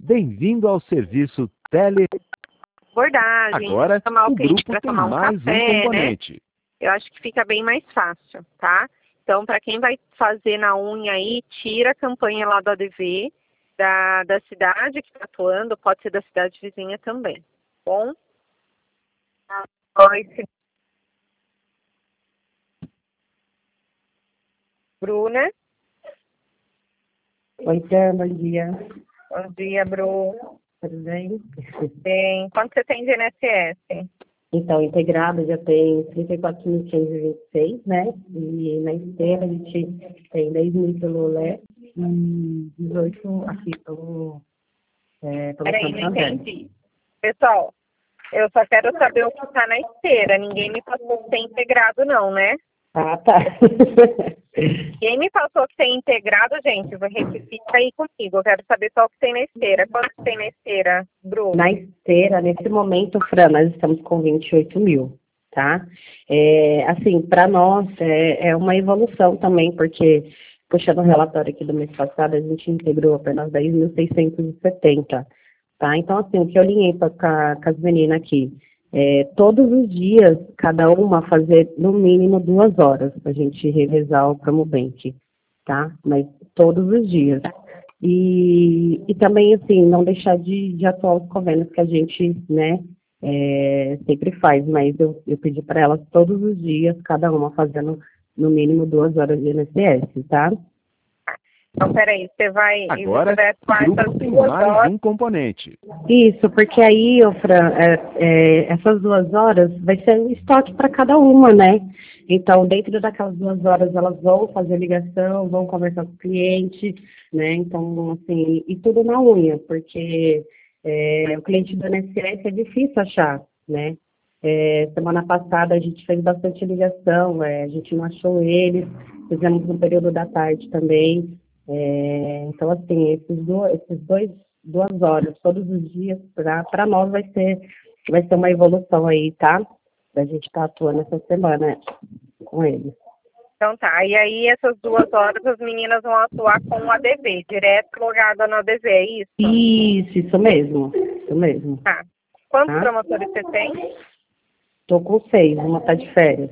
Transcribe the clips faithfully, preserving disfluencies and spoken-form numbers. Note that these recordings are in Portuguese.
Bem-vindo ao serviço tele... Bordagem, Agora, tomar o o cliente grupo para tem tomar um mais café, um né? componente. Eu acho que fica bem mais fácil, tá? Então, para quem vai fazer na unha aí, tira a campanha lá do A D V, da, da cidade que está atuando, pode ser da cidade vizinha também, bom? Oi, Bruna. Oi, Tan, bom dia. Bom dia, Bru. Tudo bem? Bem, quanto você tem de I N S S? Então, integrado já tem trinta e quatro mil quinhentos e vinte e seis, né? E na esteira a gente tem dez mil pelo Olé e dezoito aqui pelo, é, pelo Peraí, não Santander. entendi. Pessoal, eu só quero saber o que está na esteira. Ninguém me passou que tem integrado, não, né? Ah, tá. Quem me passou que tem integrado, gente, retifica aí comigo. Eu quero saber só o que tem na esteira. Quanto que tem na esteira, Bruno? Na esteira, nesse momento, Fran, nós estamos com vinte e oito mil, tá? É, assim, para nós é, é uma evolução também, porque, puxando o relatório aqui do mês passado, a gente integrou apenas dez mil seiscentos e setenta, tá? Então, assim, o que eu alinhei com, a, com as meninas aqui, é, todos os dias, cada uma fazer no mínimo duas horas, para a gente revezar o Promobank, tá? Mas todos os dias. E, e também, assim, não deixar de, de atuar os convênios que a gente, né, é, sempre faz, mas eu, eu pedi para elas todos os dias, cada uma fazendo no mínimo duas horas de I N S S, tá? Então, peraí, você vai, Agora, você vai atuar o grupo essas tem duas mais horas. um componente. Isso, porque aí, ô Fran, é, é, essas duas horas vai ser um estoque para cada uma, né? Então, dentro daquelas duas horas, elas vão fazer ligação, vão conversar com o cliente, né? Então, assim, e tudo na unha, porque é, o cliente do I N S S é difícil achar, né? É, semana passada a gente fez bastante ligação, é, a gente não achou eles, fizemos no período da tarde também. É, então, assim, esses, do, esses dois duas horas todos os dias, para nós vai ser, vai ser uma evolução aí, tá? Da gente estar tá atuando essa semana com eles. Então tá, e aí essas duas horas as meninas vão atuar com o A D V, direto logada no A D V, é isso? Isso, isso mesmo, isso mesmo. Tá. Quantos Tá? promotores você tem? Tô com seis, uma tá de férias.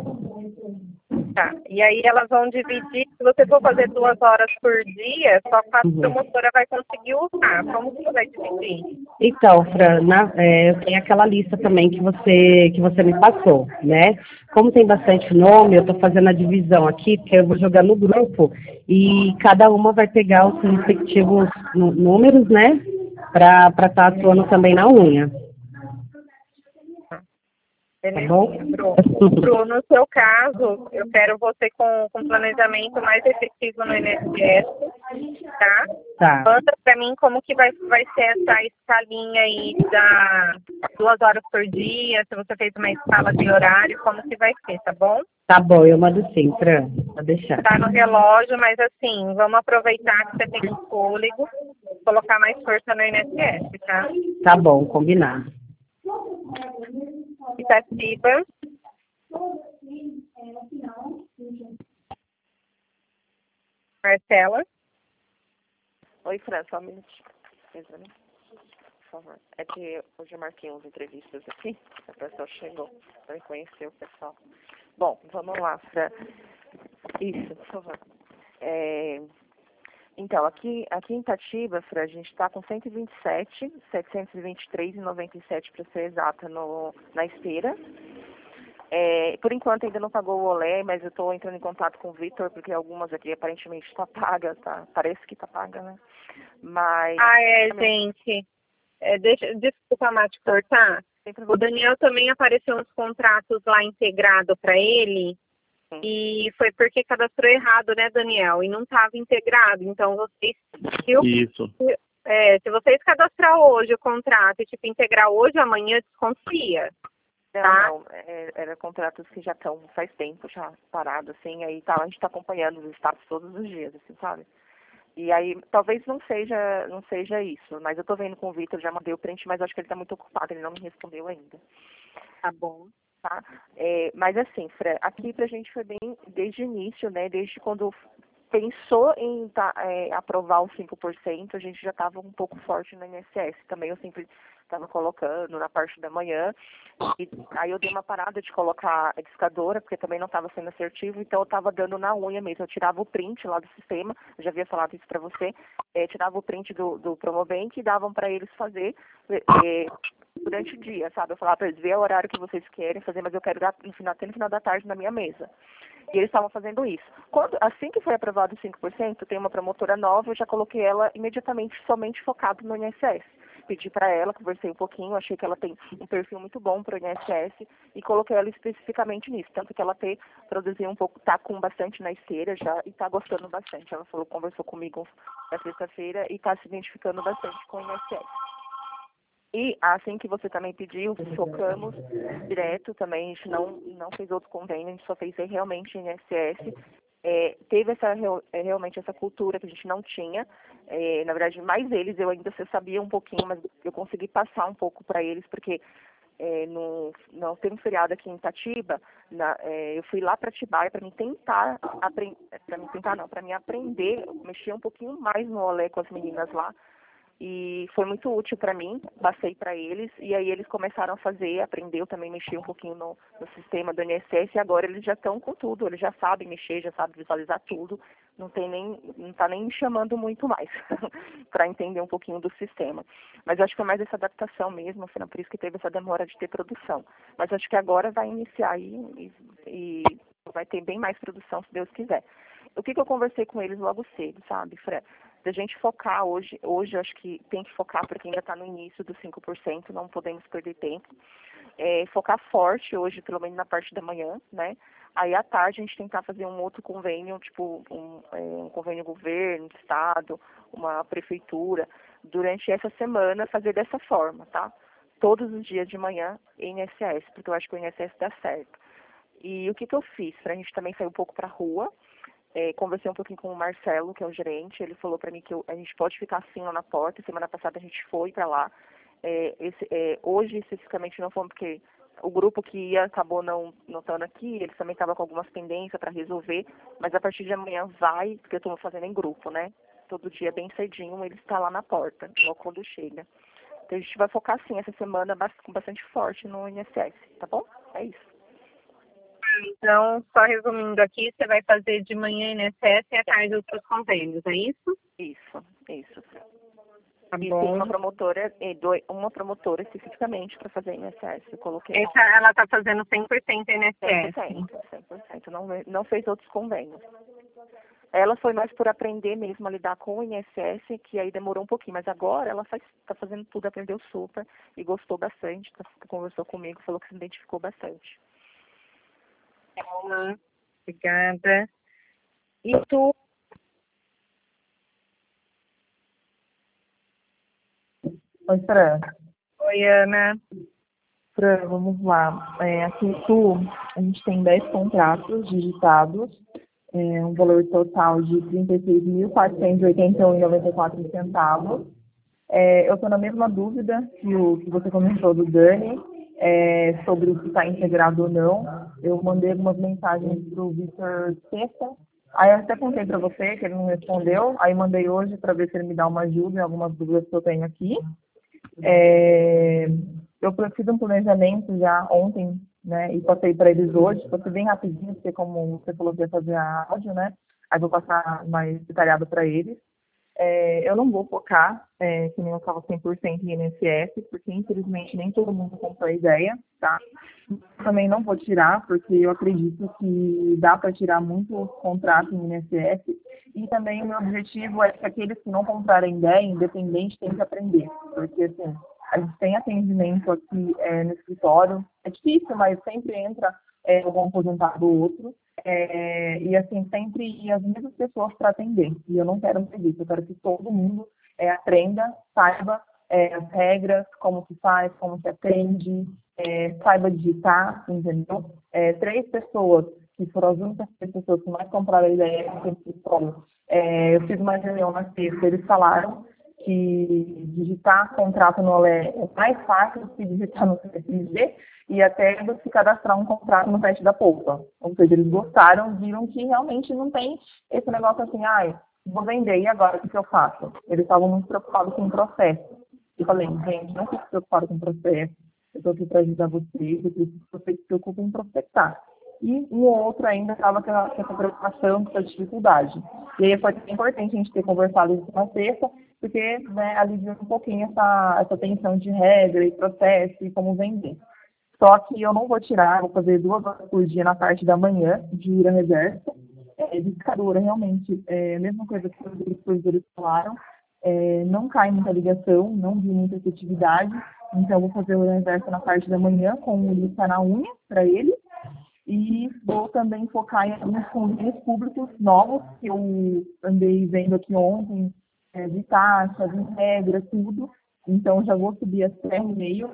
Tá. E aí elas vão dividir, se você for fazer duas horas por dia, só quatro Uhum. promotoras vai conseguir usar. Como que você vai dividir? Então, Fran, na, é, eu tenho aquela lista também que você, que você me passou, né? Como tem bastante nome, eu estou fazendo a divisão aqui, porque eu vou jogar no grupo e cada uma vai pegar os seus respectivos nu- números, né? Para estar tá atuando também na unha. Tá bom? Belezinha, Bruno. Bruno, no seu caso, eu quero você com, com planejamento mais efetivo no I N S S, tá? Tá. Manda pra mim como que vai, vai ser essa escalinha aí da duas horas por dia, se você fez uma escala de horário, como que vai ser, tá bom? Tá bom, eu mando sim, Fran. Pode deixar. Tá no relógio, mas assim, vamos aproveitar que você tem um fôlego, colocar mais força no I N S S, tá? Tá bom, combinado. Itatiba. Marcela. Oi, Fran, só um minutinho. Por favor. É que hoje eu marquei umas entrevistas aqui, a pessoa chegou para conhecer o pessoal. Bom, vamos lá, Fran. Isso, por favor. É, então, aqui, aqui em Itatiba, Fran, a gente está com cento e vinte e sete, setecentos e vinte e três e noventa e sete para ser exata no, na esteira. É, por enquanto ainda não pagou o Olé, mas eu estou entrando em contato com o Vitor, porque algumas aqui aparentemente está paga, tá? Parece que está paga, né? Mas... Ah, é, gente. É, deixa, desculpa, Má, te cortar. O Daniel também apareceu uns contratos lá integrado para ele. Sim. E foi porque cadastrou errado, né, Daniel? E não estava integrado. Então, vocês... Se eu, Isso. é, se vocês cadastrar hoje o contrato e, tipo, integrar hoje, amanhã, desconfia. Não, tá? não, é, era contratos que já estão faz tempo já parados, assim, aí tá, a gente está acompanhando os status todos os dias, assim, sabe? E aí, talvez não seja, não seja isso, mas eu tô vendo com o Vitor, já mandei o print, mas acho que ele tá muito ocupado, ele não me respondeu ainda. Tá bom. Tá? É, mas assim, Fran, aqui pra gente foi bem desde o início, né, desde quando pensou em tá, é, aprovar os cinco por cento, a gente já estava um pouco forte no I N S S. Também eu sempre estava colocando na parte da manhã. E aí eu dei uma parada de colocar a discadora, porque também não estava sendo assertivo, então eu estava dando na unha mesmo. Eu tirava o print lá do sistema, eu já havia falado isso para você, é, tirava o print do, do Promovente e davam para eles fazer é, durante o dia, sabe? Eu falava para eles, vê o horário que vocês querem fazer, mas eu quero dar no final, até no final da tarde na minha mesa. E eles estavam fazendo isso. Quando, assim que foi aprovado os cinco por cento, tem uma promotora nova, eu já coloquei ela imediatamente somente focada no I N S S. Pedi para ela, conversei um pouquinho, achei que ela tem um perfil muito bom para o I N S S e coloquei ela especificamente nisso. Tanto que ela tem, produziu um pouco, está com bastante na esteira já e está gostando bastante. Ela falou, conversou comigo na sexta-feira e está se identificando bastante com o I N S S. E assim que você também pediu, focamos direto também, a gente não, não fez outro convênio, a gente só fez realmente I N S S. É, teve essa, realmente essa cultura que a gente não tinha. É, na verdade, mais eles, eu ainda sabia um pouquinho, mas eu consegui passar um pouco para eles, porque é, no, não tem um feriado aqui em Itatiba, na, é, eu fui lá para Atibaia para me tentar aprender, para me tentar não, para me aprender, mexer um pouquinho mais no olé com as meninas lá. E foi muito útil para mim, passei para eles, e aí eles começaram a fazer, aprendeu também mexer um pouquinho no, no sistema do I N S S, e agora eles já estão com tudo, eles já sabem mexer, já sabem visualizar tudo, não tem nem, não está nem me chamando muito mais para entender um pouquinho do sistema. Mas eu acho que foi mais essa adaptação mesmo, foi por isso que teve essa demora de ter produção. Mas acho que agora vai iniciar aí e, e vai ter bem mais produção, se Deus quiser. O que, que eu conversei com eles logo cedo, sabe, Fred? Da gente focar hoje, hoje eu acho que tem que focar porque ainda está no início dos cinco por cento, não podemos perder tempo. É, focar forte hoje, pelo menos na parte da manhã, né? Aí à tarde a gente tentar fazer um outro convênio, tipo um, é, um convênio governo, estado, uma prefeitura, durante essa semana fazer dessa forma, tá? Todos os dias de manhã I N S S, porque eu acho que o I N S S dá certo. E o que, que eu fiz? Pra gente também sair um pouco para a rua. É, conversei um pouquinho com o Marcelo, que é o gerente, ele falou para mim que eu, a gente pode ficar assim lá na porta. Semana passada a gente foi para lá. É, esse, é, hoje, especificamente, não fomos porque o grupo que ia acabou não não estando aqui, eles também estavam com algumas pendências para resolver, mas a partir de amanhã vai, porque eu estou fazendo em grupo, né? Todo dia, bem cedinho, ele está lá na porta, logo quando chega. Então a gente vai focar, sim, essa semana com bastante forte no I N S S, tá bom? É isso. Então, só resumindo aqui, você vai fazer de manhã I N S S e à tarde outros convênios, é isso? Isso, isso. Tá e bom. tem uma promotora, uma promotora especificamente para fazer I N S S, eu coloquei. Essa, ela está fazendo cem por cento I N S S. cem por cento, cem por cento, não, não fez outros convênios. Ela foi mais por aprender mesmo a lidar com o I N S S, que aí demorou um pouquinho, mas agora ela está fazendo tudo, aprendeu super e gostou bastante, tá, conversou comigo, falou que se identificou bastante. Olá, obrigada. E tu? Oi, Fran. Oi, Ana. Fran, vamos lá. É, aqui em Sul, a gente tem dez contratos digitados, é, um valor total de trinta e seis mil, quatrocentos e oitenta e um reais e noventa e quatro centavos. É, eu estou na mesma dúvida que o que você comentou do Dani, é, sobre se está integrado ou não. Eu mandei algumas mensagens para o Victor sexta, aí eu até contei para você que ele não respondeu, aí mandei hoje para ver se ele me dá uma ajuda em algumas dúvidas que eu tenho aqui. É, eu fiz um planejamento já ontem, né, e passei para eles hoje, passei bem rapidinho, porque como você falou que ia fazer a áudio, né, aí vou passar mais detalhado para eles. É, eu não vou focar, é, que nem eu falo cem por cento em I N S S, porque infelizmente nem todo mundo comprou a ideia, tá? Também não vou tirar, porque eu acredito que dá para tirar muito contrato em I N S S, e também o meu objetivo é que aqueles que não comprarem ideia, independente, tem que aprender, porque assim, a gente tem atendimento aqui é, no escritório, é difícil, mas sempre entra é, algum aposentado ou outro, É, e assim, sempre as mesmas pessoas para atender. E eu não quero mais isso, eu quero que todo mundo é, aprenda, saiba é, as regras, como se faz, como se atende, é, saiba digitar, entendeu? É, três pessoas, que foram as únicas três pessoas que mais compraram a ideia do escritório, é, eu fiz uma reunião na sexta, eles falaram que digitar contrato no Olé é mais fácil do que digitar no C S G e até do que cadastrar um contrato no teste da Poupa. Ou seja, eles gostaram, viram que realmente não tem esse negócio assim, ai, vou vender e agora o que, que eu faço? Eles estavam muito preocupados com o processo. Eu falei, gente, não fique preocupado com o processo, eu estou aqui para ajudar vocês, eu preciso que vocês se preocupem em prospectar. E um ou outro ainda estava com essa preocupação, com essa dificuldade. E aí foi importante a gente ter conversado isso na sexta, porque né, aliviou um pouquinho essa, essa tensão de regra e processo e como vender. Só que eu não vou tirar, vou fazer duas horas por dia na parte da manhã, de Ura Reversa. É, discadora, realmente, é a mesma coisa que os professores falaram, é, não cai muita ligação, não vi muita efetividade, então eu vou fazer o Ura Reversa na parte da manhã, com o lista na unha, para ele. E vou também focar em alguns convênios públicos novos, que eu andei vendo aqui ontem, é, de taxas, de regras, tudo. Então, já vou subir até o e-mail,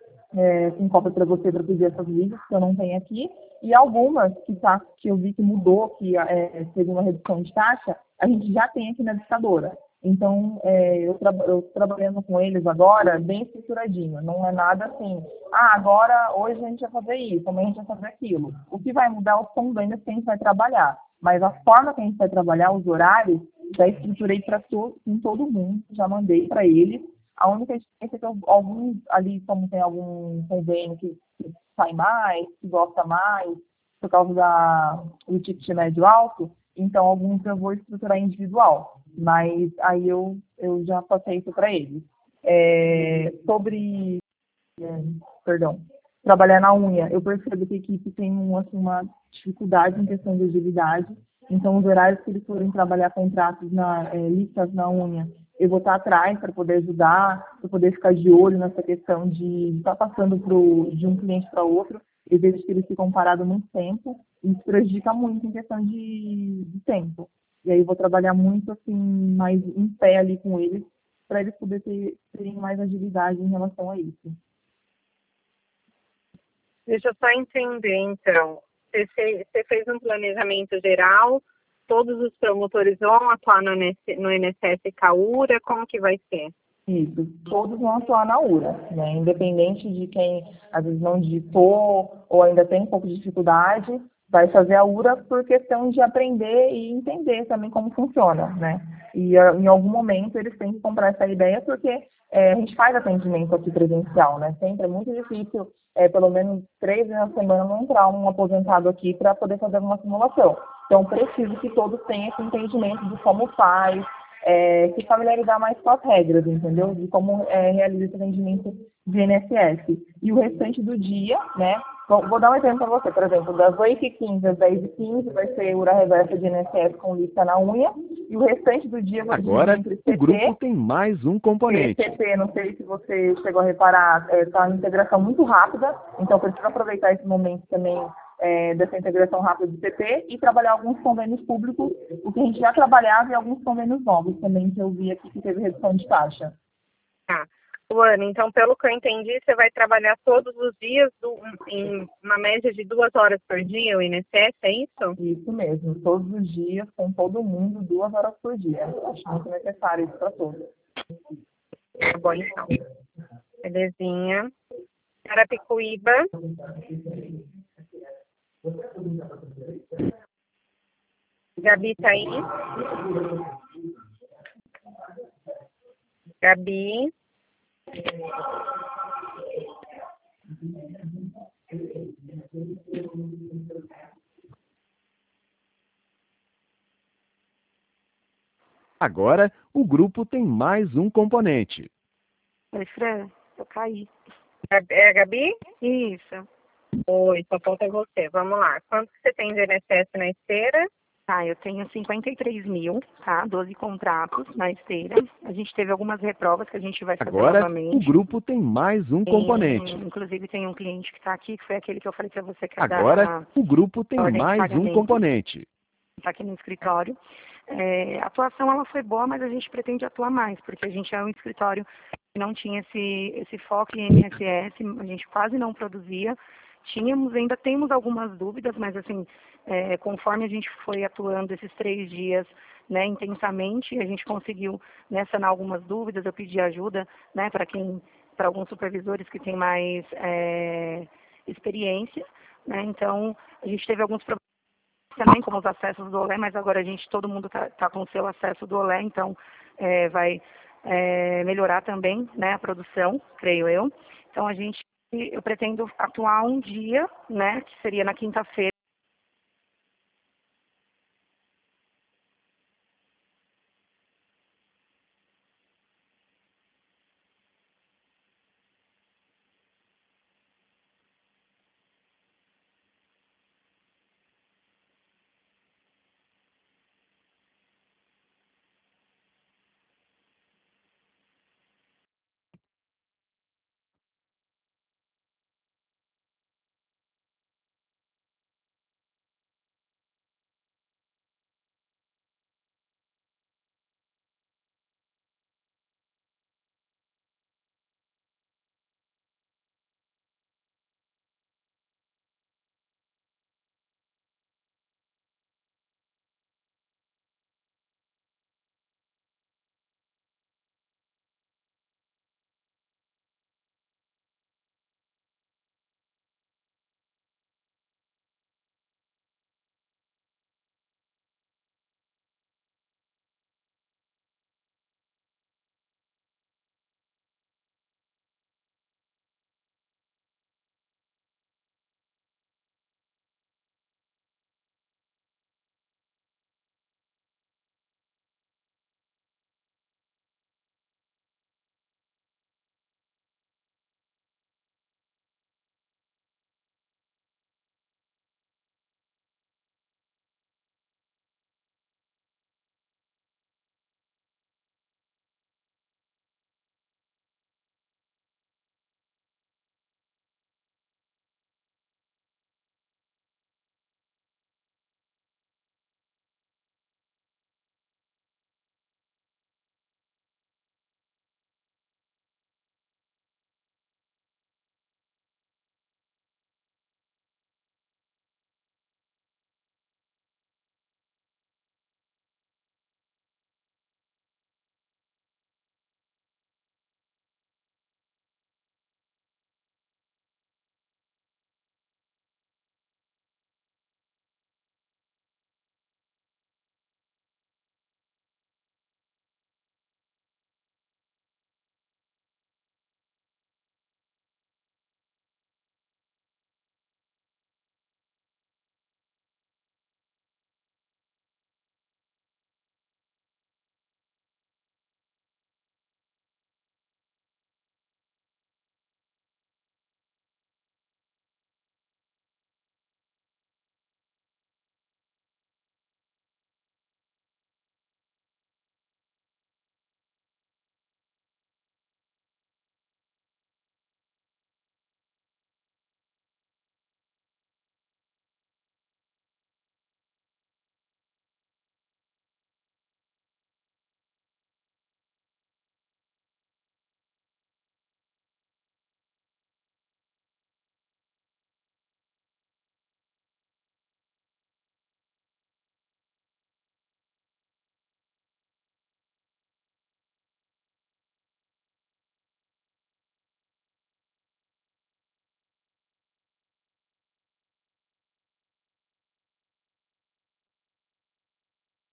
é, com cópia para você, para pedir essas listas que eu não tenho aqui. E algumas que, tá, que eu vi que mudou, que é, teve uma redução de taxa, a gente já tem aqui na listadora. Então, é, eu estou trabalhando com eles agora bem estruturadinho. Não é nada assim, ah, agora, hoje a gente vai fazer isso, amanhã a gente vai fazer aquilo. O que vai mudar os convênios que a gente vai trabalhar. Mas a forma que a gente vai trabalhar, os horários, já estruturei para to todo mundo, já mandei para eles. A única diferença é que alguns ali, como tem algum convênio que, que sai mais, que gosta mais, por causa da, do ticket médio alto, então alguns eu vou estruturar individual. Mas aí eu, eu já passei isso para eles. É, sobre, é, perdão, trabalhar na unha, eu percebo que a equipe tem um, assim, uma dificuldade em questão de agilidade. Então, os horários que eles forem trabalhar contratos, na, é, listas na unha, eu vou estar atrás para poder ajudar, para poder ficar de olho nessa questão de estar passando pro, de um cliente para outro. Eu vejo que eles ficam parados muito tempo, e isso prejudica muito em questão de, de tempo. E aí eu vou trabalhar muito assim, mais em pé ali com eles, para eles poderem ter, terem mais agilidade em relação a isso. Deixa eu só entender, então. Você fez, você fez um planejamento geral, todos os promotores vão atuar no, no I N S S Caura, como que vai ser? Isso, todos vão atuar na U R A, né? Independente de quem às vezes não digitou ou ainda tem um pouco de dificuldade, vai fazer a U R A por questão de aprender e entender também como funciona, né? E em algum momento eles têm que comprar essa ideia porque é, a gente faz atendimento aqui presencial, né? Sempre é muito difícil, é, pelo menos três vezes na semana, não entrar um aposentado aqui para poder fazer uma simulação. Então, preciso que todos tenham esse entendimento de como faz, é, se familiarizar mais com as regras, entendeu? De como é, realiza esse atendimento de I N S S. E o restante do dia, né? Vou, vou dar um exemplo para você, por exemplo, das oito e quinze às dez e quinze vai ser Ura Reversa de I N S S com lista na unha, e o restante do dia... Agora, o grupo tem mais um componente. C P, não sei se você chegou a reparar, está é, uma integração muito rápida, então preciso aproveitar esse momento também é, dessa integração rápida do C P e trabalhar alguns convênios públicos, o que a gente já trabalhava, e alguns convênios novos também, que eu vi aqui que teve redução de taxa. Tá. Luana, então, pelo que eu entendi, você vai trabalhar todos os dias do, em uma média de duas horas por dia, o I N S S, é isso? Isso mesmo, todos os dias, com todo mundo, duas horas por dia. Acho muito necessário isso para todos. Tá bom, então. Belezinha. Carapicuíba. Gabi tá aí? Gabi. Agora, o grupo tem mais um componente. Oi, Fran, eu caí. É a Gabi? Isso. Oi, só falta você. Vamos lá. Quanto que você tem de I N S S na esteira? Tá, eu tenho cinquenta e três mil, tá? doze contratos na esteira. A gente teve algumas reprovas que a gente vai fazer Agora, novamente. o grupo tem mais um componente. E, inclusive, tem um cliente que está aqui, que foi aquele que eu falei para você que Agora, da, o grupo tem ordem de mais um pagamento. componente. Está aqui no escritório. É, a atuação ela foi boa, mas a gente pretende atuar mais, porque a gente é um escritório que não tinha esse, esse foco em I N S S, a gente quase não produzia. tínhamos, ainda temos algumas dúvidas, mas assim, é, conforme a gente foi atuando esses três dias, né, intensamente, a gente conseguiu, né, sanar algumas dúvidas. Eu pedi ajuda, né, para quem, para alguns supervisores que têm mais é, experiência, né, então a gente teve alguns problemas também, como os acessos do Olé, mas agora a gente, todo mundo está tá com o seu acesso do Olé, então é, vai é, melhorar também, né, a produção, creio eu. Então a gente, eu pretendo atuar um dia, né, que seria na quinta-feira,